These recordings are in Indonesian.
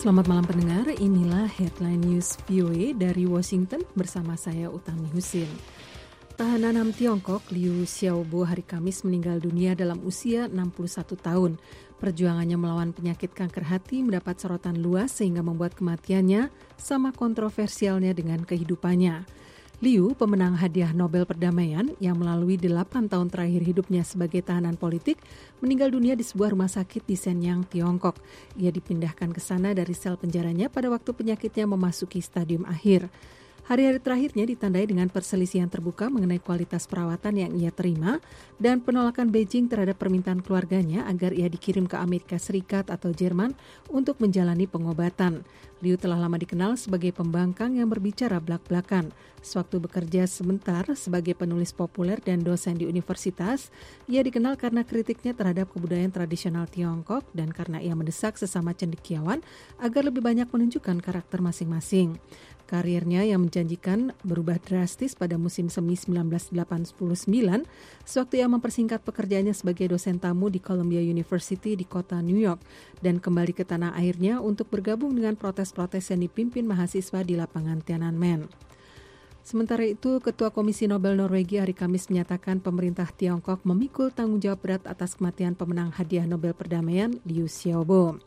Selamat malam pendengar, inilah Headline News VOA dari Washington bersama saya Utami Husin. Tahanan HAM Tiongkok Liu Xiaobo hari Kamis meninggal dunia dalam usia 61 tahun. Perjuangannya melawan penyakit kanker hati mendapat sorotan luas sehingga membuat kematiannya sama kontroversialnya dengan kehidupannya. Liu, pemenang hadiah Nobel Perdamaian yang melalui 8 tahun terakhir hidupnya sebagai tahanan politik, meninggal dunia di sebuah rumah sakit di Shenyang, Tiongkok. Ia dipindahkan ke sana dari sel penjaranya pada waktu penyakitnya memasuki stadium akhir. Hari-hari terakhirnya ditandai dengan perselisihan terbuka mengenai kualitas perawatan yang ia terima dan penolakan Beijing terhadap permintaan keluarganya agar ia dikirim ke Amerika Serikat atau Jerman untuk menjalani pengobatan. Liu telah lama dikenal sebagai pembangkang yang berbicara blak-blakan. Sewaktu bekerja sebentar sebagai penulis populer dan dosen di universitas, ia dikenal karena kritiknya terhadap kebudayaan tradisional Tiongkok dan karena ia mendesak sesama cendekiawan agar lebih banyak menunjukkan karakter masing-masing. Karirnya yang menjanjikan berubah drastis pada musim semi 1989, sewaktu ia mempersingkat pekerjaannya sebagai dosen tamu di Columbia University di kota New York dan kembali ke tanah airnya untuk bergabung dengan protes-protes yang dipimpin mahasiswa di lapangan Tiananmen. Sementara itu, Ketua Komisi Nobel Norwegia hari Kamis menyatakan pemerintah Tiongkok memikul tanggung jawab berat atas kematian pemenang hadiah Nobel Perdamaian Liu Xiaobo.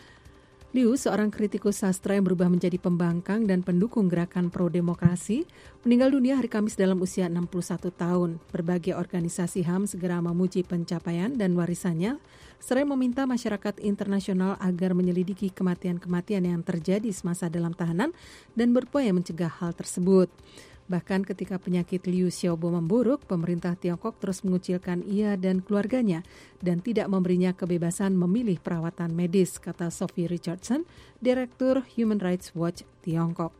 Liu, seorang kritikus sastra yang berubah menjadi pembangkang dan pendukung gerakan pro-demokrasi, meninggal dunia hari Kamis dalam usia 61 tahun. Berbagai organisasi HAM segera memuji pencapaian dan warisannya, seraya meminta masyarakat internasional agar menyelidiki kematian-kematian yang terjadi semasa dalam tahanan dan berupaya mencegah hal tersebut. Bahkan ketika penyakit Liu Xiaobo memburuk, pemerintah Tiongkok terus mengucilkan ia dan keluarganya dan tidak memberinya kebebasan memilih perawatan medis, kata Sophie Richardson, Direktur Human Rights Watch Tiongkok.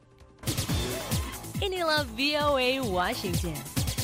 Inilah VOA Washington.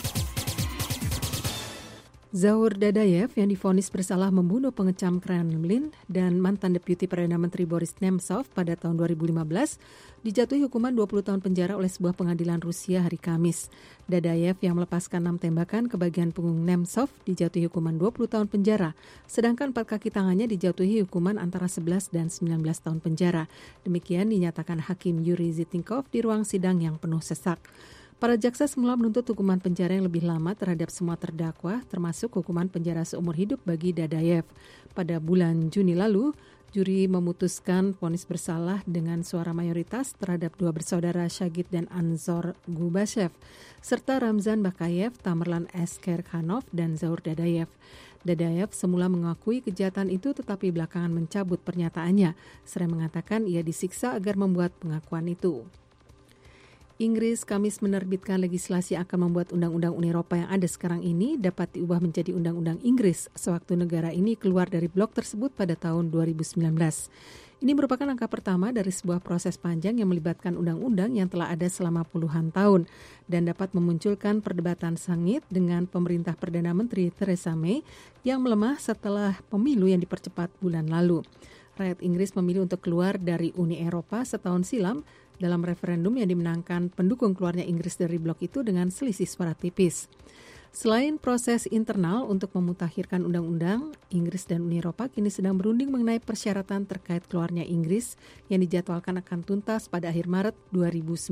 Zaur Dadayev yang divonis bersalah membunuh pengecam Kremlin dan mantan Deputi Perdana Menteri Boris Nemtsov pada tahun 2015 dijatuhi hukuman 20 tahun penjara oleh sebuah pengadilan Rusia hari Kamis. Dadayev yang melepaskan 6 tembakan ke bagian punggung Nemtsov dijatuhi hukuman 20 tahun penjara, sedangkan 4 kaki tangannya dijatuhi hukuman antara 11 dan 19 tahun penjara. Demikian dinyatakan Hakim Yuri Zitnikov di ruang sidang yang penuh sesak. Para jaksa semula menuntut hukuman penjara yang lebih lama terhadap semua terdakwa, termasuk hukuman penjara seumur hidup bagi Dadayev. Pada bulan Juni lalu, juri memutuskan vonis bersalah dengan suara mayoritas terhadap 2 bersaudara Shagit dan Anzor Gubashev, serta Ramzan Bakayev, Tamerlan Eskerkhanov, dan Zaur Dadayev. Dadayev semula mengakui kejahatan itu tetapi belakangan mencabut pernyataannya, seraya mengatakan ia disiksa agar membuat pengakuan itu. Inggris Kamis menerbitkan legislasi akan membuat undang-undang Uni Eropa yang ada sekarang ini dapat diubah menjadi undang-undang Inggris sewaktu negara ini keluar dari blok tersebut pada tahun 2019. Ini merupakan langkah pertama dari sebuah proses panjang yang melibatkan undang-undang yang telah ada selama puluhan tahun dan dapat memunculkan perdebatan sengit dengan pemerintah Perdana Menteri Theresa May yang melemah setelah pemilu yang dipercepat bulan lalu. Rakyat Inggris memilih untuk keluar dari Uni Eropa setahun silam dalam referendum yang dimenangkan pendukung keluarnya Inggris dari blok itu dengan selisih suara tipis. Selain proses internal untuk memutakhirkan undang-undang, Inggris dan Uni Eropa kini sedang berunding mengenai persyaratan terkait keluarnya Inggris yang dijadwalkan akan tuntas pada akhir Maret 2019.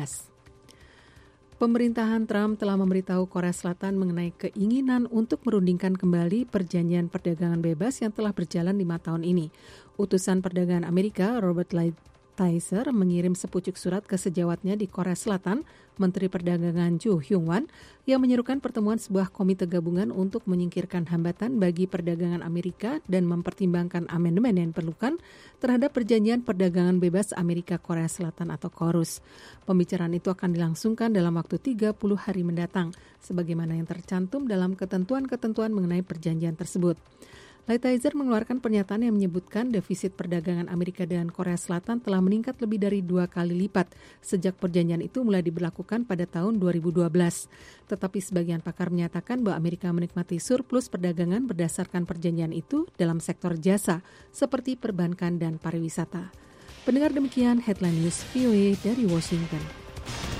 Pemerintahan Trump telah memberitahu Korea Selatan mengenai keinginan untuk merundingkan kembali perjanjian perdagangan bebas yang telah berjalan 5 tahun ini. Utusan Perdagangan Amerika, Robert Lighthizer, mengirim sepucuk surat ke sejawatnya di Korea Selatan, Menteri Perdagangan Joo Hyung-wan, yang menyerukan pertemuan sebuah komite gabungan untuk menyingkirkan hambatan bagi perdagangan Amerika dan mempertimbangkan amandemen yang diperlukan terhadap perjanjian perdagangan bebas Amerika-Korea Selatan atau KORUS. Pembicaraan itu akan dilangsungkan dalam waktu 30 hari mendatang, sebagaimana yang tercantum dalam ketentuan-ketentuan mengenai perjanjian tersebut. Lighthizer mengeluarkan pernyataan yang menyebutkan defisit perdagangan Amerika dan Korea Selatan telah meningkat lebih dari 2 kali lipat sejak perjanjian itu mulai diberlakukan pada tahun 2012. Tetapi sebagian pakar menyatakan bahwa Amerika menikmati surplus perdagangan berdasarkan perjanjian itu dalam sektor jasa seperti perbankan dan pariwisata. Pendengar, demikian Headline News VOA dari Washington.